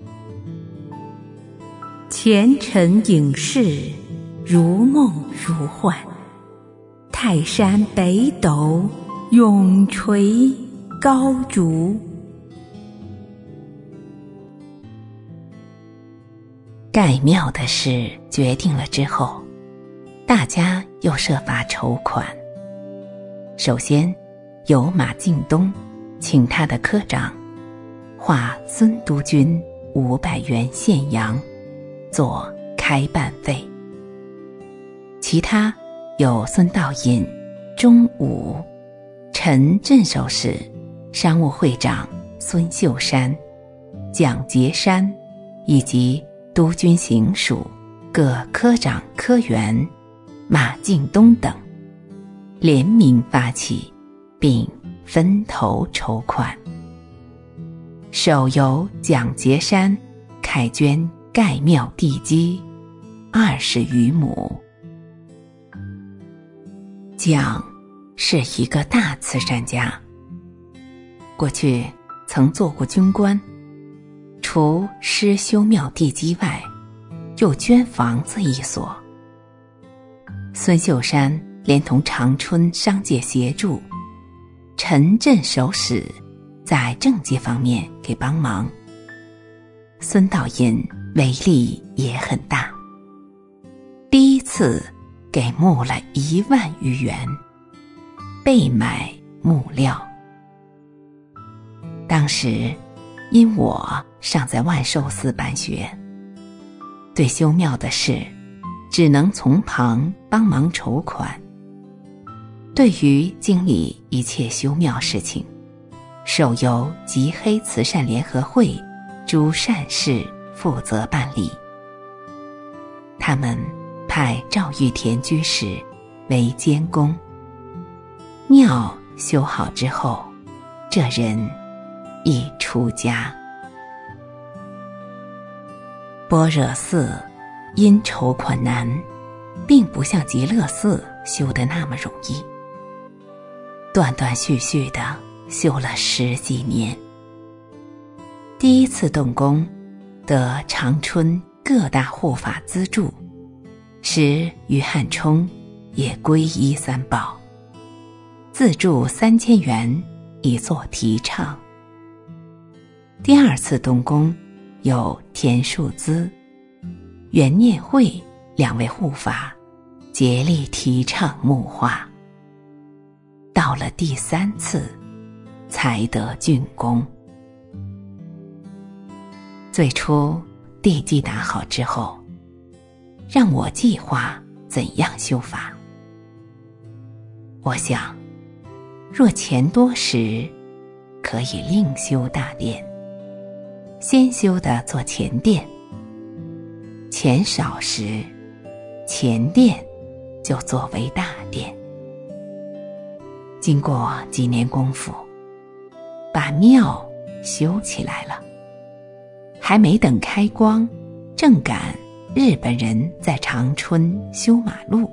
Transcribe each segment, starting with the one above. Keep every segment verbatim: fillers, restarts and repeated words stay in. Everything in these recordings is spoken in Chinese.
前尘影视，如梦如幻，泰山北斗，永垂高烛。盖庙的事决定了之后，大家又设法筹款。首先由马敬东请他的科长画孙督军五百元现洋做开办费，其他有孙道隐、钟武、陈镇守使、商务会长孙秀山、蒋节山以及督军行署各科长科员马敬东等联名发起，并分头筹款。首由蒋节山凯捐盖庙地基二十余亩。蒋是一个大慈善家，过去曾做过军官，除施修庙地基外，又捐房子一所。孙秀山连同长春商界协助，陈镇守使在政界方面给帮忙，孙道隐为力也很大，第一次给募了一万余元，备买木料。当时因我尚在万寿寺办学，对修庙的事只能从旁帮忙筹款，对于经理一切修庙事情，首由吉黑慈善联合会诸善事负责办理。他们派赵玉田居士为监工，庙修好之后，这人已出家。般若寺因筹款难，并不像极乐寺修得那么容易，断断续续的修了十几年。第一次动工得长春各大护法资助，时于汉冲也皈依三宝，自助三千元以作提倡。第二次动工有田树资、袁念会两位护法竭力提倡木化，到了第三次才得竣工。最初地基打好之后，让我计划怎样修法。我想，若钱多时，可以另修大殿，先修的做前殿；钱少时，前殿就作为大殿。经过几年功夫，把庙修起来了。还没等开光，正赶日本人在长春修马路，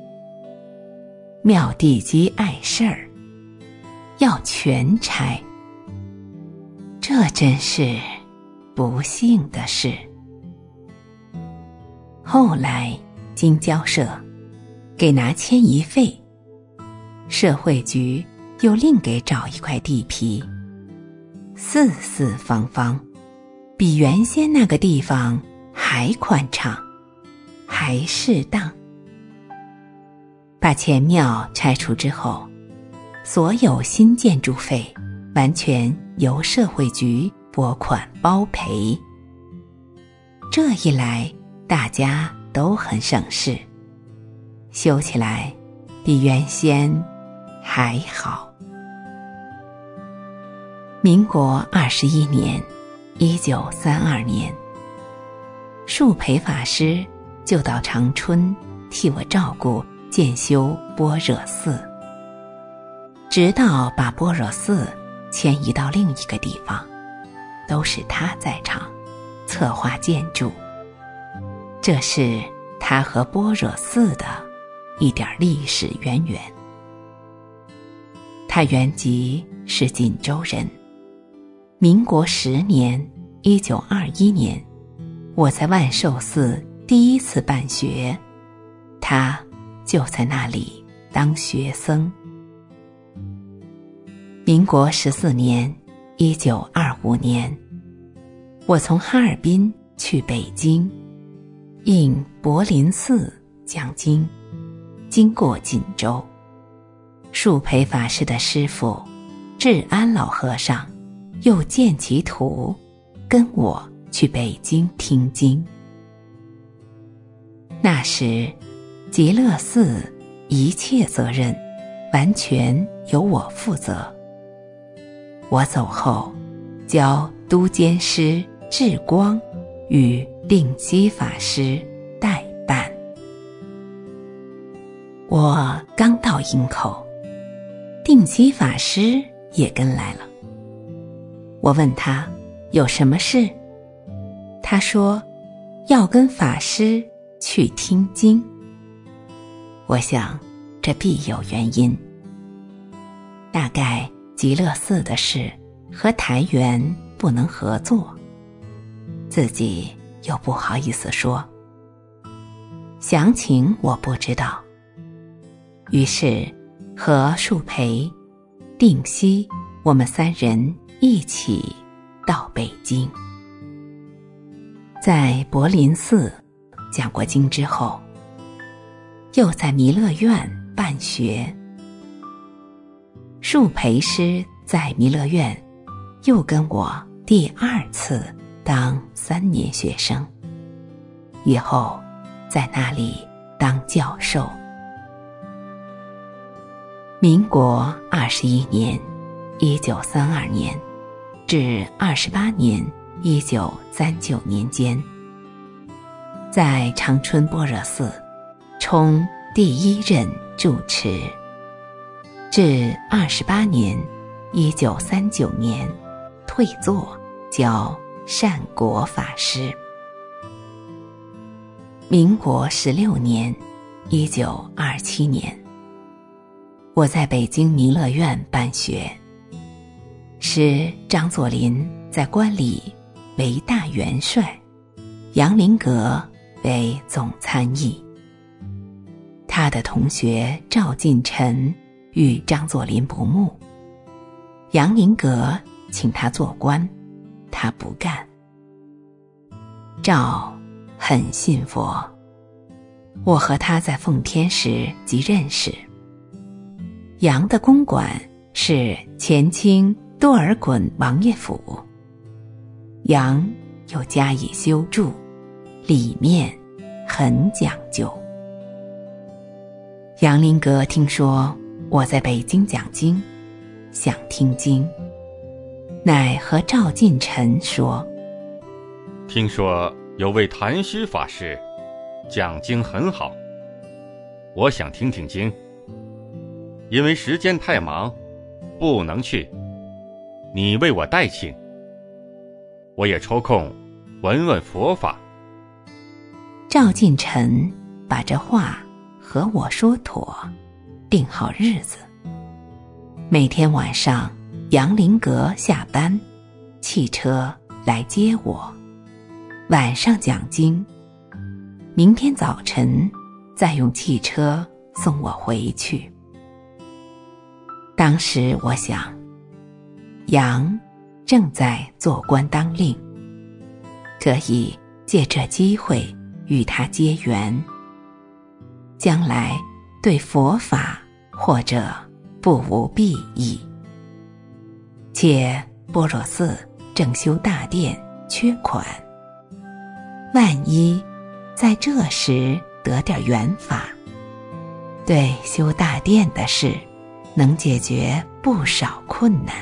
庙地基碍事儿，要全拆。这真是不幸的事。后来经交涉给拿迁移费，社会局又另给找一块地皮，四四方方，比原先那个地方还宽敞，还适当。把前庙拆除之后，所有新建筑费完全由社会局拨款包赔。这一来，大家都很省事，修起来比原先还好。民国二十一年，一九三二年，树培法师就到长春替我照顾建修般若寺，直到把般若寺迁移到另一个地方，都是他在场策划建筑。这是他和般若寺的一点历史渊源。他原籍是锦州人，民国十年一九二一年，我在万寿寺第一次办学，他就在那里当学僧。民国十四年，一九二五年，我从哈尔滨去北京，应柏林寺讲经，经过锦州，树培法师的师父智安老和尚又见其图，跟我去北京听经。那时极乐寺一切责任完全由我负责。我走后，交都监师智光与定西法师代办。我刚到营口，定西法师也跟来了。我问他有什么事，他说要跟法师去听经。我想这必有原因，大概极乐寺的事和台元不能合作，自己又不好意思说，详情我不知道。于是和树培、定西我们三人一起到北京。在柏林寺讲过经之后，又在弥勒院办学。树培师在弥勒院又跟我第二次当三年学生，以后在那里当教授。民国二十一年，一九三二年至二十八年，一九三九年间，在长春般若寺充第一任住持，至二十八年，一九三九年退座教善果法师。民国十六年，一九二七年，我在北京弥勒院办学，师张作霖在观礼为大元帅，杨林阁为总参议。他的同学赵进臣与张作霖不睦，杨林阁请他做官，他不干。赵很信佛，我和他在奉天时即认识。杨的公馆是前清多尔衮王爷府，杨又加以修筑，里面很讲究。杨林阁听说我在北京讲经，想听经，乃和赵进臣说， 听说有位谭虚法师讲经很好，我想听听经，因为时间太忙不能去，你为我代请，我也抽空闻闻佛法。 赵进臣把这话和我说妥，定好日子。每天晚上杨林阁下班，汽车来接我，晚上讲经，明天早晨再用汽车送我回去。当时我想，杨正在做官当令，可以借这机会与他结缘，将来对佛法或者不无裨益。且般若寺正修大殿缺款，万一在这时得点缘法，对修大殿的事能解决不少困难。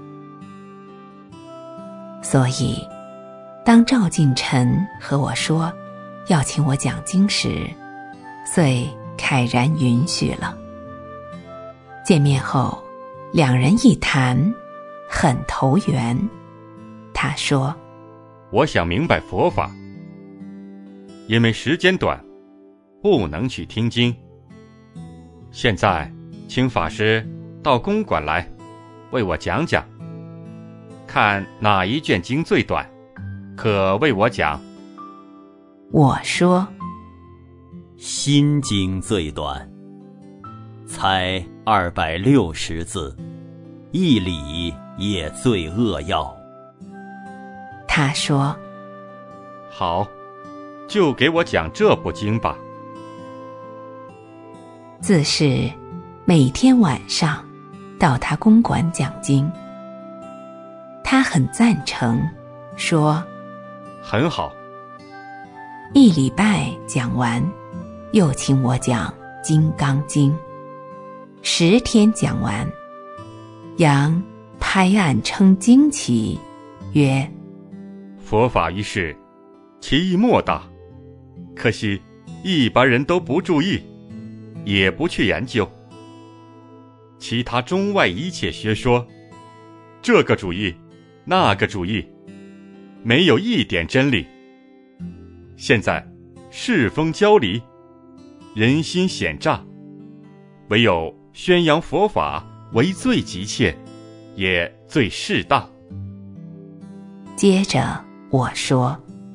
所以当赵进臣和我说要请我讲经时，遂慨然允许了。见面后两人一谈，很投缘。他说， 我想明白佛法，因为时间短不能去听经，现在请法师到公馆来为我讲讲，看哪一卷经最短， 可为我讲？ 我说， 心经最短，才二百六十字，一理也最扼要。 他说， 好，就给我讲这部经吧。 自是每天晚上到他公馆讲经，他很赞成，说很好。 一礼拜讲完，又请我讲《金刚经》，十天讲完，杨拍案称惊奇，曰： 佛法一事，其意莫大，可惜一般人都不注意，也不去研究。其他中外一切学说，这个主义，那个主义，没有一点真理。现在世风交离，人心险诈，唯有宣扬佛法为最急切，也最适当。 接着我说，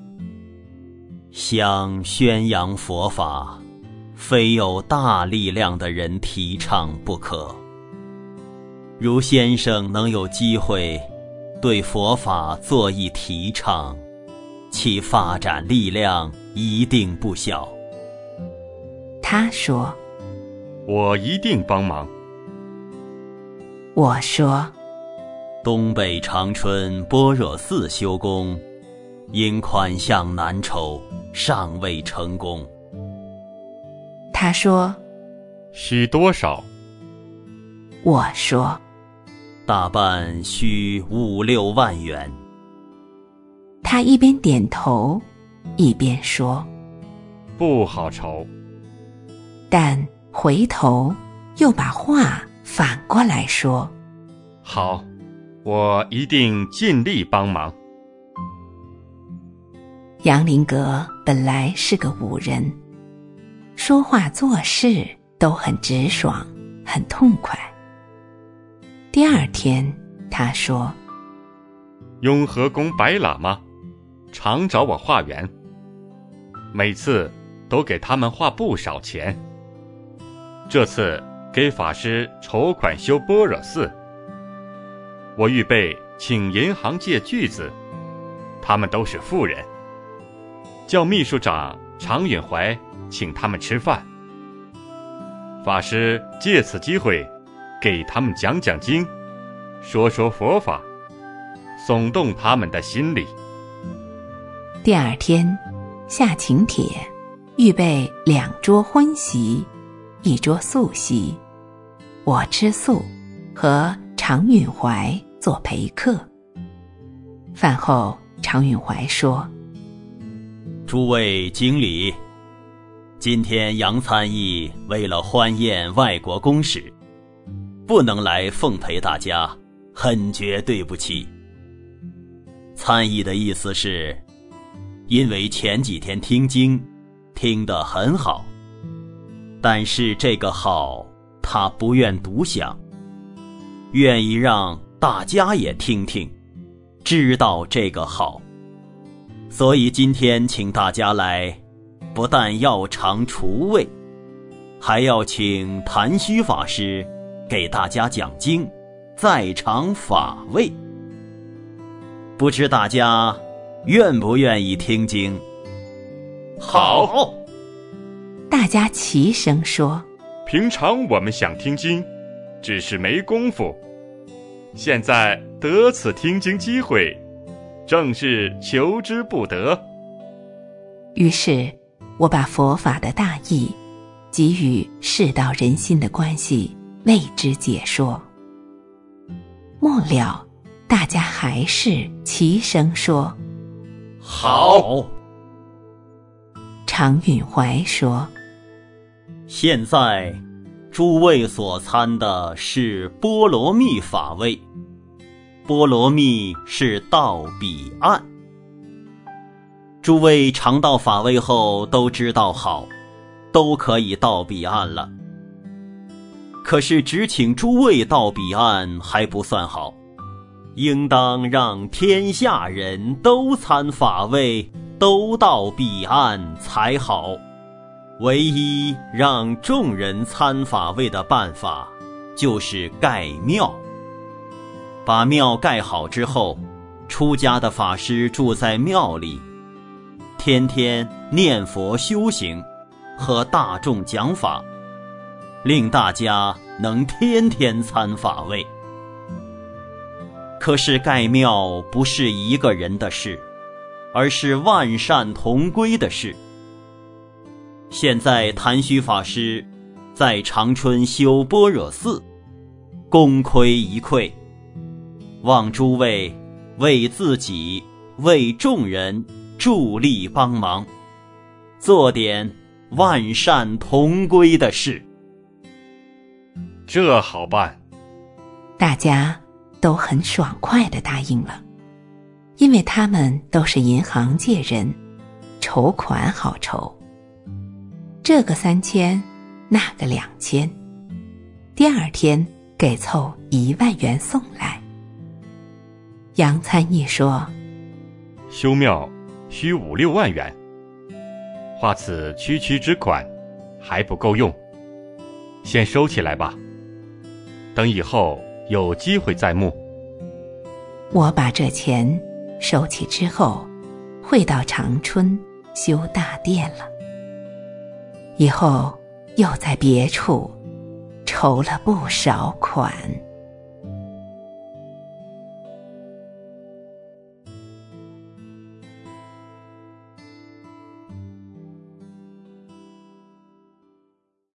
想宣扬佛法，非有大力量的人提倡不可。如先生能有机会对佛法做一提倡，其发展力量一定不小。 他说， 我一定帮忙。 我说， 东北长春般若寺修宫，因款项难筹，尚未成功。 他说， 需多少？ 我说， 大半需五六万元。 他一边点头，一边说， 不好筹。 但回头又把话反过来说， 好，我一定尽力帮忙。 杨林阁本来是个武人，说话做事都很直爽，很痛快。第二天他说， 雍和宫白喇嘛常找我化缘，每次都给他们花不少钱。这次给法师筹款修般若寺，我预备请银行借巨资，他们都是富人，叫秘书长常允怀请他们吃饭。法师借此机会给他们讲讲经，说说佛法，耸动他们的心理。 第二天下请帖，预备两桌荤席，一桌素席，我吃素，和常允怀做陪客。饭后常允怀说， 诸位经理，今天杨参议为了欢宴外国公使，不能来奉陪大家，很觉对不起。参议的意思是，因为前几天听经听得很好，但是这个好他不愿独享，愿意让大家也听听，知道这个好。所以今天请大家来，不但要尝厨味，还要请谭虚法师给大家讲经，再尝法味。不知大家愿不愿意听经？ 好！ 大家齐声说， 平常我们想听经，只是没功夫，现在得此听经机会，正是求之不得。 于是我把佛法的大义给予世道人心的关系为之解说。末了大家还是齐声说， 好！ 常允怀说， 现在诸位所参的是波罗蜜法位，波罗蜜是到彼岸。诸位尝到法味后都知道好，都可以到彼岸了。可是只请诸位到彼岸还不算好， 应当让天下人都参法位，都到彼岸才好。唯一让众人参法位的办法，就是盖庙。把庙盖好之后，出家的法师住在庙里，天天念佛修行，和大众讲法，令大家能天天参法位。可是盖庙不是一个人的事，而是万善同归的事。现在谭虚法师在长春修般若寺，功亏一篑，望诸位为自己为众人助力帮忙，做点万善同归的事。 这好办。 大家都很爽快地答应了，因为他们都是银行界人，筹款好筹。这个三千，那个两千，第二天给凑一万元送来。杨参议说： 修庙需五六万元，化此区区之款还不够用，先收起来吧，等以后有机会再募。 我把这钱收起之后，汇到长春修大殿了。以后又在别处筹了不少款。